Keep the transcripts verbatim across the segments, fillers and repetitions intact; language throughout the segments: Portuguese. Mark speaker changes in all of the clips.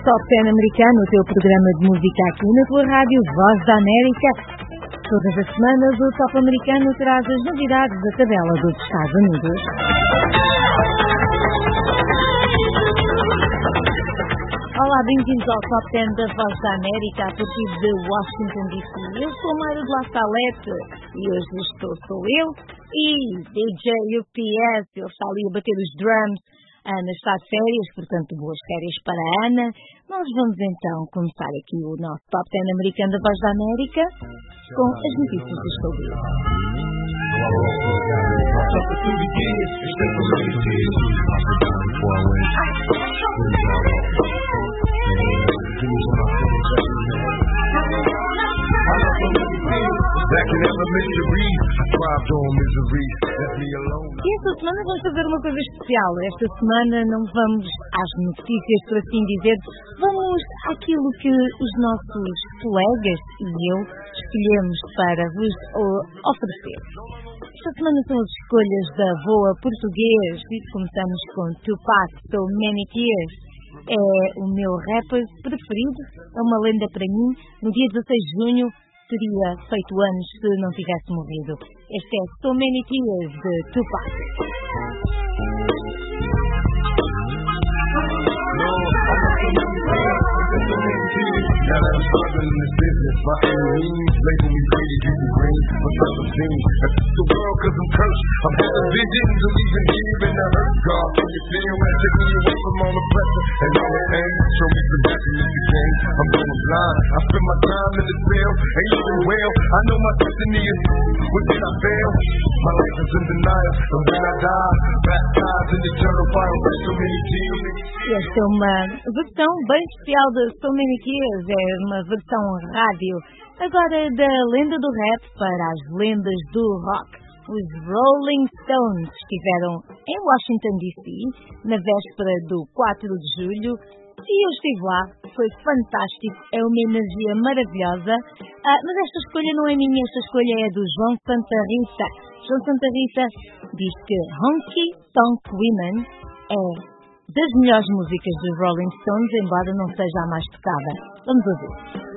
Speaker 1: Top dez americano, o teu programa de música aqui na tua rádio Voz da América. Todas as semanas o Top americano traz as novidades da tabela dos Estados Unidos. Olá, bem-vindos ao Top dez da Voz da América a partir de Washington D C. Eu sou Mário de La Salete e hoje estou sou eu e D J U P S, ele está ali a bater os drums. A Ana está de férias, portanto, boas férias para a Ana. Nós vamos então começar aqui o nosso Top dez americano da Voz da América com as notícias deste ouvido. E esta semana vamos fazer uma coisa especial. Esta semana não vamos às notícias, por assim dizer, vamos àquilo que os nossos colegas e eu escolhemos para vos oferecer. Esta semana são as escolhas da Voa Português e começamos com Tupac, So Many Tears. É o meu rapper preferido, é uma lenda para mim. No dia dezasseis de junho teria feito anos se não tivesse morrido. Este é So Many Tears de Tupac.
Speaker 2: Now that I'm struggling in this business, my enemies label me pretty, you can green, but not some things. That's the world cause I'm cursed. I'm having visions of even hearing the hurt. God, can you feel that? Take me away from all the pressure and all the pain. Show me some action if you can. I'm going blind. I spend my time in this field, ain't living well. I know my destiny is within I fail. My life is in denial, and when I die, baptized in the eternal fire, so many tears.
Speaker 1: Esta é uma versão bem especial de So Many Tears, é uma versão rádio, agora da lenda do rap para as lendas do rock. Os Rolling Stones estiveram em Washington D C na véspera do quatro de julho e eu estive lá, foi fantástico, é uma energia maravilhosa, ah, mas esta escolha não é minha, esta escolha é do João Santa Rita. João Santa Rita diz que Honky Tonk Women é das melhores músicas dos Rolling Stones, embora não seja a mais tocada. Vamos ouvir.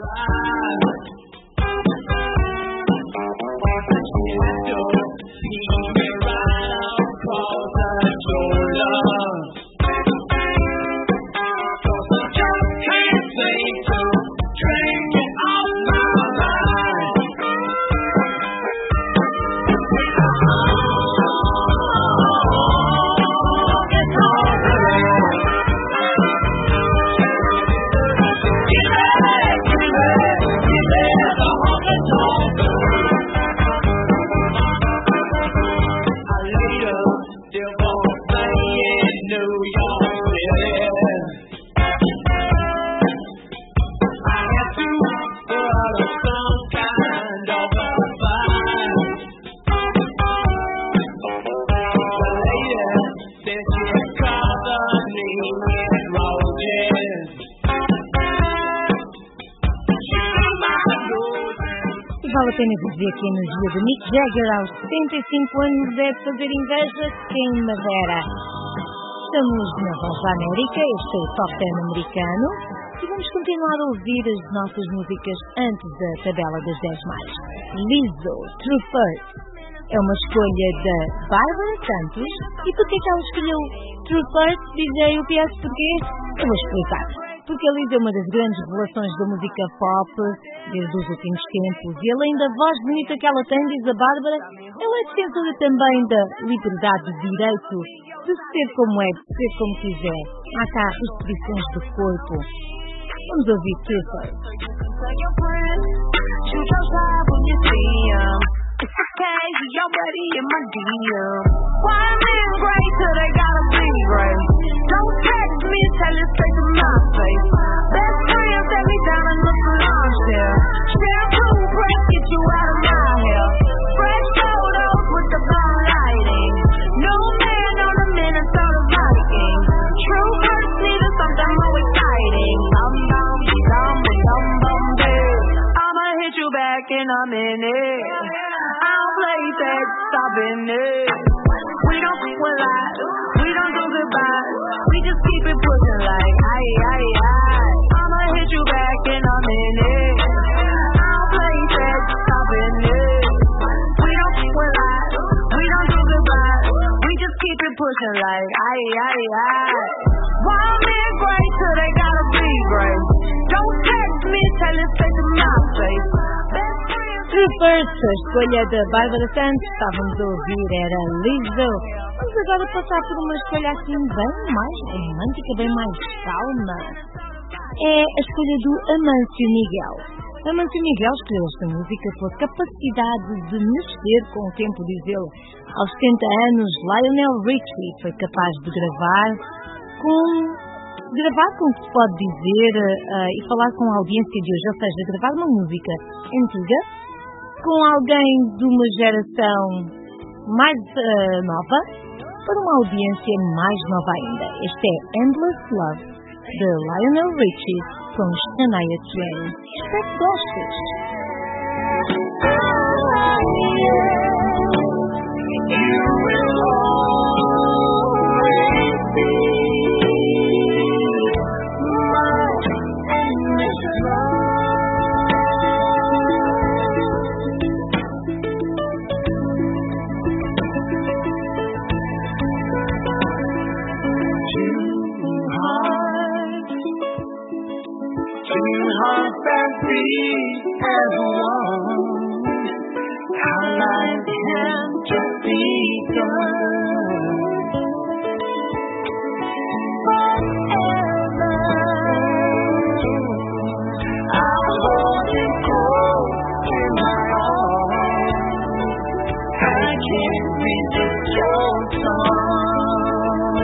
Speaker 1: Vale a pena dizer que a energia de Mick Jagger aos setenta e cinco anos deve fazer inveja quem me dera. Estamos na Voz da América, este é o Top dez americano e vamos continuar a ouvir as nossas músicas antes da tabela das dez mais. Lizzo, True First, é uma escolha da Bárbara Santos. E por que é que ela escolheu True First? D J U P S porquê? Eu vou explicar. Porque a Lizzo é uma das grandes revelações da música pop desde os últimos tempos e além da voz bonita que ela tem, diz a Bárbara, ela é defensora também da liberdade de direito de ser como é, de ser como quiser. Há cá restrições do corpo. Vamos ouvir True First.
Speaker 3: It's okay, he already in my D M. Why men great till they gotta be great? Don't text me, tell it straight to my face. Best friend set me down and look for lunch there. Shampoo press, get you out of my hair. Fresh photos with the blue lighting. No man on the Minnesota Vikings. True first need something more exciting. Bum bum bum bum bum bum. I'ma hit you back and I'm in it. That stopping it. We don't think we're live. We don't do goodbye. We just keep it pushing like aye aye aye. pushing like, aye, aye, aye. Wild men great till they gotta be great. Don't text me, tell it straight to my face.
Speaker 1: Troopers, a escolha da Bárbara Santos, estávamos a ouvir, era Lizzo. Vamos agora passar por uma escolha assim bem mais romântica, bem mais calma. É a escolha do Amâncio Miguel. Amâncio Miguel escolheu esta música pela capacidade de mexer com o tempo, diz ele. Aos setenta anos, Lionel Richie foi capaz de gravar com... gravar com o que se pode dizer uh, e falar com a audiência de hoje, ou seja, gravar uma música antiga com alguém de uma geração mais uh, nova para uma audiência mais nova ainda. Este é Endless Love, de Lionel Richie com Shania Twain. Espero que gostes.
Speaker 3: As one, our lives have just begun. Forever, I'll hold you close in my arms. I can't resist your charm.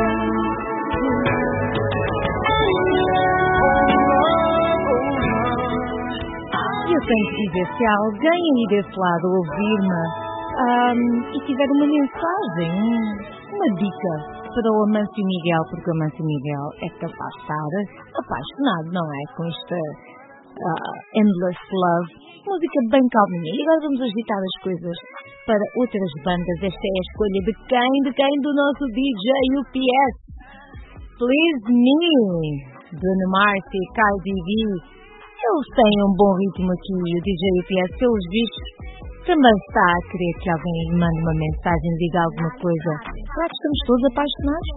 Speaker 1: Eu tenho que dizer, se há alguém aí desse lado ouvir-me um, e tiver uma mensagem, uma dica para o Amâncio Miguel, porque o Amâncio Miguel é capaz de estar apaixonado, não é? Com esta uh, Endless Love, música bem calminha. E agora vamos agitar as coisas para outras bandas. Esta é a escolha de quem? De quem? Do nosso D J U P S. Please Me, Bruno Mars e Cardi B. Eles têm um bom ritmo aqui e o D J U P S, pelos vistos, também está a querer que alguém lhe mande uma mensagem, diga alguma coisa. Será que estamos todos apaixonados?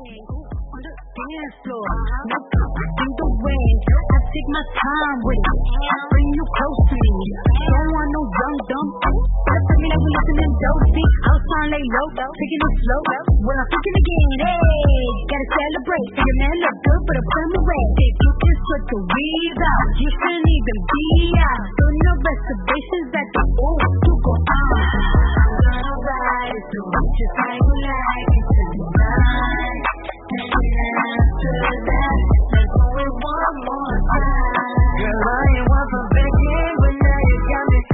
Speaker 3: Take my time with it, bring you close to me. Don't want no young dumb. I tell me that we listening dope deep. I was trying to lay low, taking it slow. When I'm thinking again, hey, gotta celebrate. Say your man look good, but I'm pulling away. If you can sweat the weeds out, you shouldn't even be out. So no reservations at the ooh, you go on. I'm gonna ride it through, just like you like it tonight. And after that, let's go with one more time. Girl, I ain't one for begging, but now you got me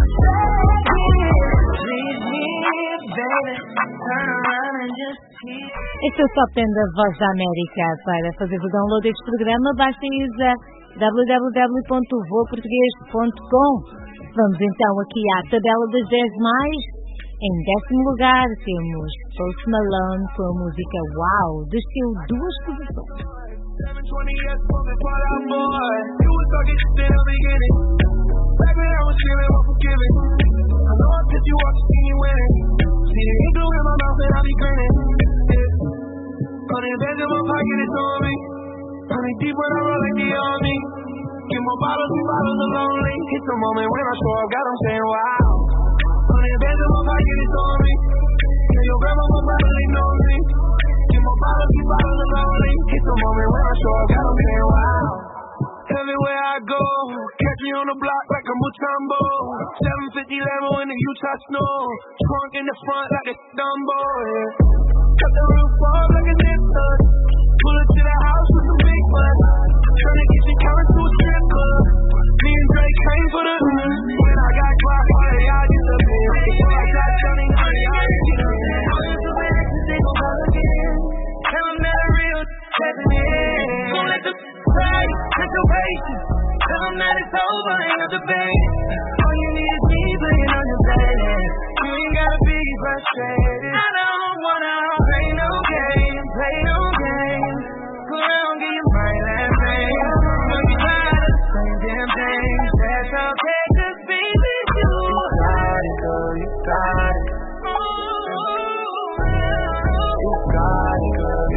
Speaker 3: begging. Please me, baby, turn around and just see.
Speaker 1: Este é o Top dez da Voz da América. Para fazer o download deste programa, basta ir a w w w ponto voa português ponto com. Vamos então aqui à tabela das dez mais. Em décimo lugar temos Post Malone com a música Wow, desceu duas posições.
Speaker 2: seven twenty S bumping part out, boy. You was talking shit in the beginning. Back when I was feeling unforgiving. I know I pissed you off to see you winning. See the ink glue in my mouth and I be grinning. Yeah. Honey, bands in my pocket, it's on me. Honey, deep when I roll like the army. Get more bottles, two bottles of lonely. It's the moment when I show up, got them saying wow. Honey, bands in my pocket, it's on me. Tell your grandma my brother, they know me. Get more bottles, two bottles of lonely. It's the moment when I show up, got them saying wow. Everywhere I go, catch me on the block like a Mutombo. seven fifty level in the Utah snow. Trunk in the front like a Dumbo, yeah. Cut the roof off like a nipper. Pull it to the house with some big butts. Turn the kitchen counter to a strip club. Me and Drake came for the when I got clock, all of y'all disappear. Before I got turning, all of y'all get up there. All of the witnesses, they gon' call again. Tell them that a real stepping in. Don't let the cry, situation. Tell them that it's over, ain't no debate. All you need is me playing on your bed. You ain't gotta be frustrated. I don't wanna play no games, play no games. Go around, get your mind last name. Know you tired of the same damn things. That's okay, cause baby, you got it, girl, you got it. You got it, girl.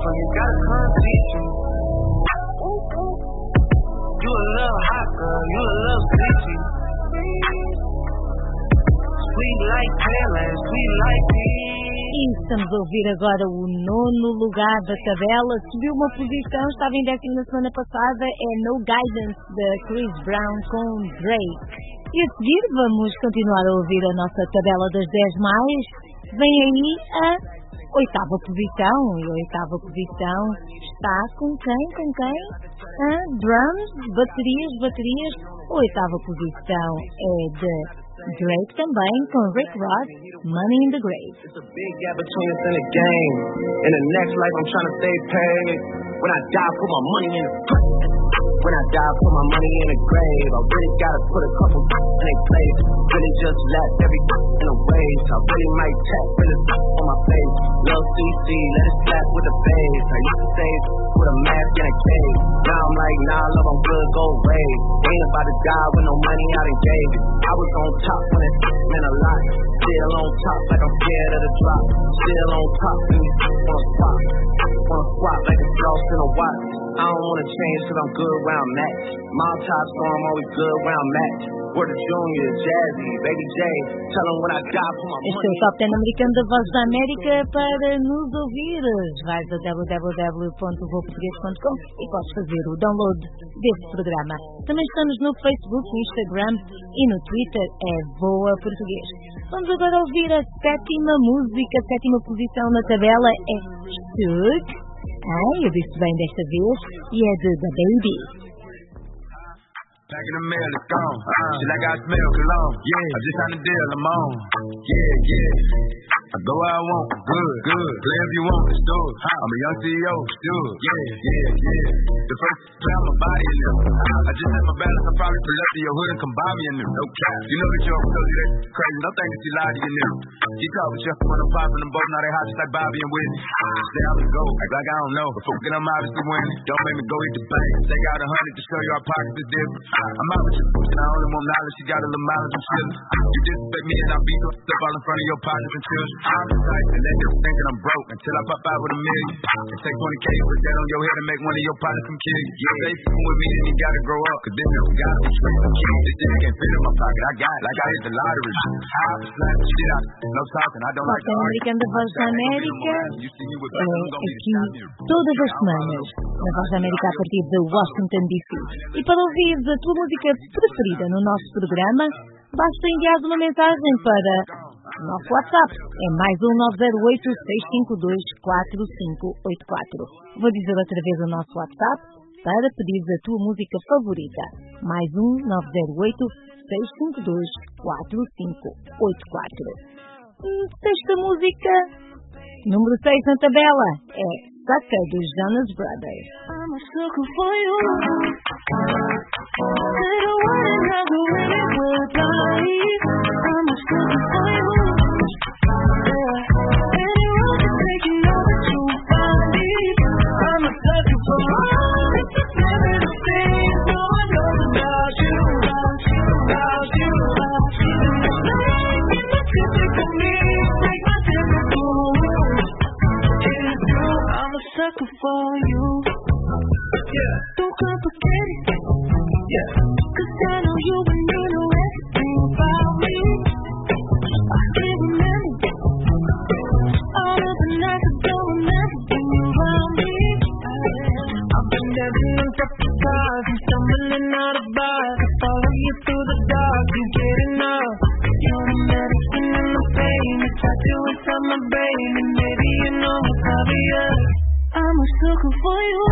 Speaker 3: you gotta come teach me. You a little hot girl, you a little sweetie. Sweet like Pearland, sweet like tea.
Speaker 1: E estamos a ouvir agora o nono lugar da tabela. Subiu uma posição, estava em décimo na semana passada. É No Guidance, de Chris Brown com Drake. E a seguir vamos continuar a ouvir a nossa tabela das dez mais. Vem aí a oitava posição. E a oitava posição está com quem? Com quem? Ah, drums, baterias, baterias. A oitava posição é de Drake também, com Rick Ross, Money in the Grave.
Speaker 3: It's a big gap between us and the game. In the next life I'm trying to stay paid. When I die, put my money in the grave. When I die, put my money in the grave. I really gotta put a couple in their place. Really just left every in a waste. I really might tap really on my face. Lil' C C, let it slap with the bass. I used to say with a mask in a cave. Now I'm like, nah, love, I'm good, go away. Ain't about to die with no money out in gave. I was on top when it meant a lot. Still on top like I'm scared of the drop. Still on top when you wanna swap. Wanna swap like a floss in a watch. I don't wanna change cause I'm good where I'm at. My top storm always good where I'm at. Word of Junior, Jazzy, Baby J. Tell them when I die for my money.
Speaker 1: Este é o Top dez americano da Voz da América. Para nos ouvir, vais a w w w ponto voa português ponto com e podes fazer o download deste programa. Também estamos no Facebook, Instagram e no Twitter, é Voa Português. Vamos agora ouvir a sétima música, a sétima posição na tabela é Shook. Ah, eu disse bem desta vez, e é de The Baby.
Speaker 2: Back in the mail, it's gone. Uh, she like I smell cologne. Yeah, I just signed a deal, I'm on. Yeah, yeah. I go where I want, good, good. Play if you want, it's good. I'm a young C E O, good. Yeah, yeah, yeah. The first play on my body in them. I just had my balance, I probably pull up to your hood and come buy me in them. No cap. You know that you're crazy, that's crazy. Don't think that she lied to you, nigga. She talk with you when I'm popping them both, now they hot just like Bobby and Whitney. Say I'm the GOAT, act like I don't know. But fucking I'm obviously winning. Don't make me go hit the bank. Take out a hundred to show you our pockets is different. I'm out with you, and I only want knowledge. She got a little mileage and chillin'. You disrespect me and I beat up stuff all in front of your partners and children. I'm the type to let them think that I'm broke until I pop out with a million. And take twenty K, put that on your head and make one of your partners come kill you. Yeah, they f***ing with me and you gotta grow up, cause this nigga gotta be straight. This shit can't fit in my pocket, I got it like I hit the lottery. I slap the shit out, no talking, I don't like
Speaker 1: Top americano da Voz da América é aqui todas as semanas na Voz da América a partir de Washington D C. E para ouvir a tua música preferida no nosso programa, basta enviar uma mensagem para o nosso WhatsApp. É mais um nove zero oito, seis cinco dois, quatro cinco oito quatro. Vou dizer outra vez o nosso WhatsApp para pedir a tua música favorita. Mais um nove zero oito, seis cinco dois, quatro cinco oito quatro. Sexta música, número seis na tabela, é Sucker dos Jonas Brothers.
Speaker 3: I'm a sucker for you. Little one and I go in it with life. I'm a sucker for you. Yeah. Anyone can take you know that you find me. I'm a sucker for all the little things. No one knows about you, about you, about you, about you. Make my typical me, make my typical room. It's true, I'm a sucker for you. Yeah. Don't complicate it. Yeah. Cause I know you and you know everything about me. I still remember all of the nights I don't remember when you around me. I've been dancing on top of cars and stumbling out of bars. I follow you through the dark, you get enough. You're the medicine and the pain, the tattoo inside my brain. And maybe you know it's obvious, I'm a sucker for you.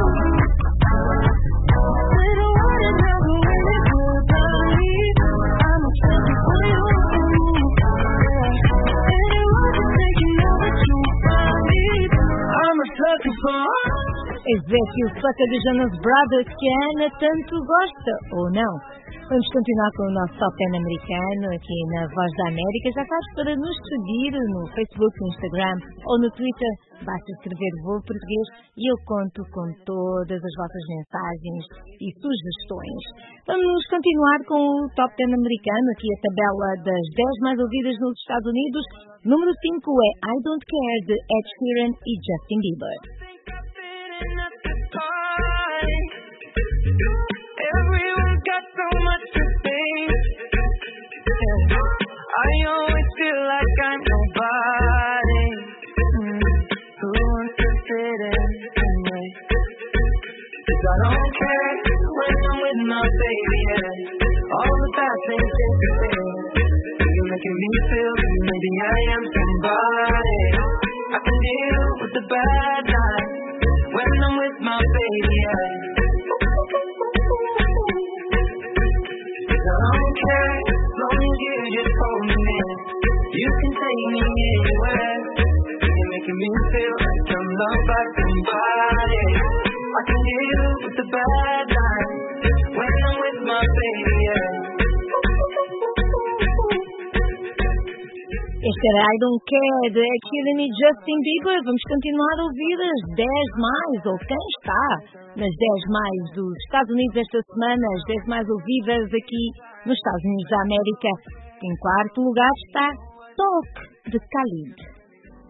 Speaker 3: Little one and I go in it with life. I'm a sucker for you. Anyone can take you know that you find me. I'm a sucker for.
Speaker 1: És esse o Sucker dos Jonas Brothers que a Ana tanto gosta, ou não? Vamos continuar com o nosso Top dez americano aqui na Voz da América. Já sabes, para nos seguir no Facebook, no Instagram ou no Twitter, basta escrever Voa Português e eu conto com todas as vossas mensagens e sugestões. Vamos continuar com o Top dez americano, aqui a tabela das dez mais ouvidas nos Estados Unidos. Número cinco é I Don't Care, de Ed Sheeran e Justin Bieber.
Speaker 3: 'Cause I don't care when I'm with my baby, yeah. All the bad things disappear. You're making me feel maybe I am somebody. I can deal with the bad nights when I'm with my baby, yeah. 'Cause I don't care as long as you just hold me near. You can take me anywhere. You're making me feel like I'm loved by somebody. I can deal with the bad nights when I'm with my baby, yeah.
Speaker 1: Este era I Don't Care de Ed Sheeran e Justin Bieber. Vamos continuar a ouvir as dez mais, ou quem está nas dez mais dos Estados Unidos esta semana, as dez mais ouvidas aqui nos Estados Unidos da América. Em quarto lugar está Talk, de Khalid.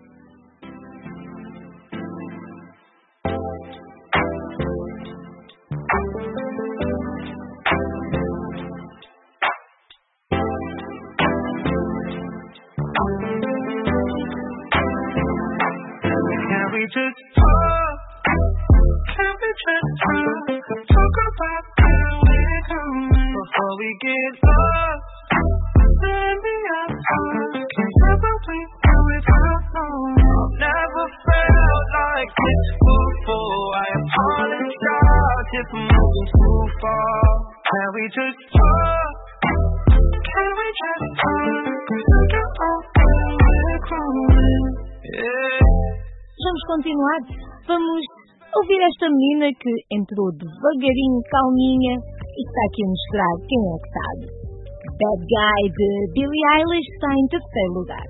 Speaker 3: Just talk, can we just talk, talk about where we're going before we get lost. Let me out talk, can't ever wait till it's all gone. I've never felt like this before. I apologize if I'm moving too far. Can we just talk, can we just talk, talk about where we're going, yeah.
Speaker 1: Vamos continuar, vamos ouvir esta menina que entrou devagarinho, calminha, e está aqui a mostrar quem é que sabe. Bad Guy de Billie Eilish está em terceiro lugar.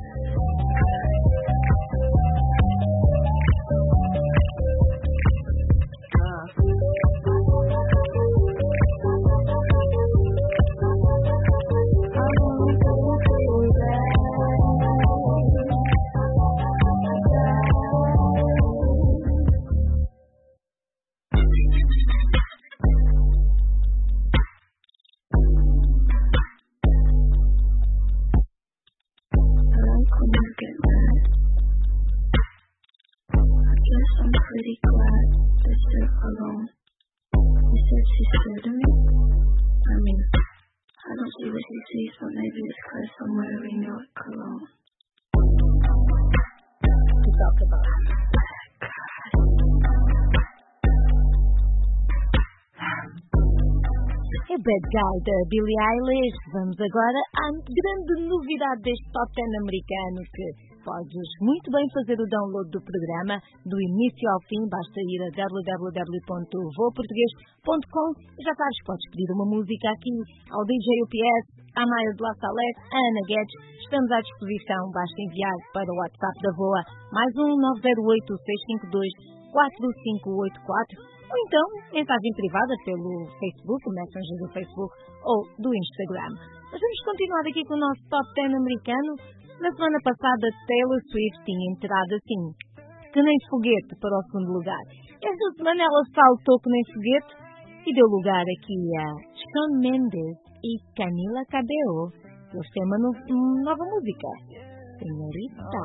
Speaker 4: Pretty glad that you're alone. You said she scared of me? I mean, I don't see what she sees, but maybe it's because I'm wearing your cologne.
Speaker 1: To talk about é Bad Guy da Billie Eilish. Vamos agora à grande novidade deste Top dez americano, que podes muito bem fazer o download do programa do início ao fim. Basta ir a w w w ponto voa português ponto com. Já sabes, podes pedir uma música aqui ao D J U P S, à Maia de La Salete, a Ana Guedes. Estamos à disposição. Basta enviar para o WhatsApp da Voa mais um nove zero oito, seis cinco dois, quatro cinco oito quatro, ou então mensagem privada pelo Facebook, o Messenger do Facebook ou do Instagram. Mas vamos continuar aqui com o nosso Top dez americano. Na semana passada, Taylor Swift tinha entrado assim, que nem foguete, para o segundo lugar. Esta semana ela saltou que nem foguete e deu lugar aqui a Shawn Mendes e Camila Cabello. Eles têm uma no, nova música, Senhorita.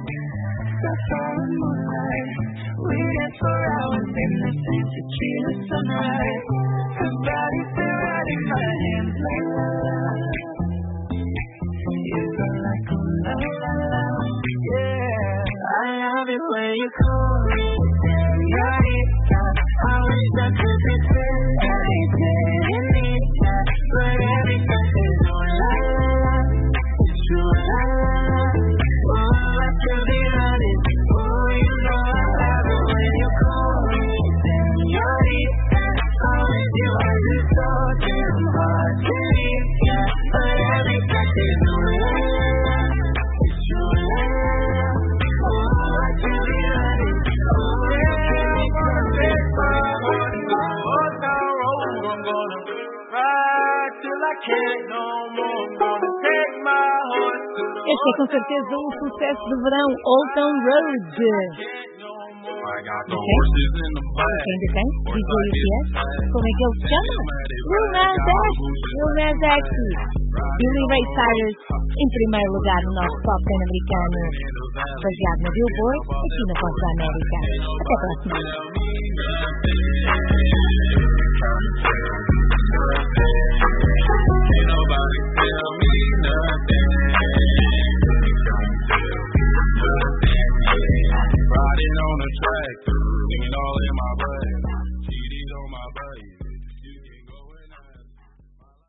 Speaker 3: I love it when you call me Señorita. I wish I could be anything in Nita, but every touch is ooh la la, it's ooh la la. Oh, I could be honest, oh, you know I love it when you call me Señorita. I wish you wasn't so damn hard to leave, yeah, but every touch is ooh la la, it's ooh la la.
Speaker 1: Este é com certeza um sucesso de verão, Old Town Road. De quem? De quem? D J U P S? Como é que ele se chama? Lil Nas X. Lil Nas X. Billy Ray Cyrus, em primeiro lugar no nosso Top dez americano, baseado na Billboard, aqui na Voz da América. Até para a semana.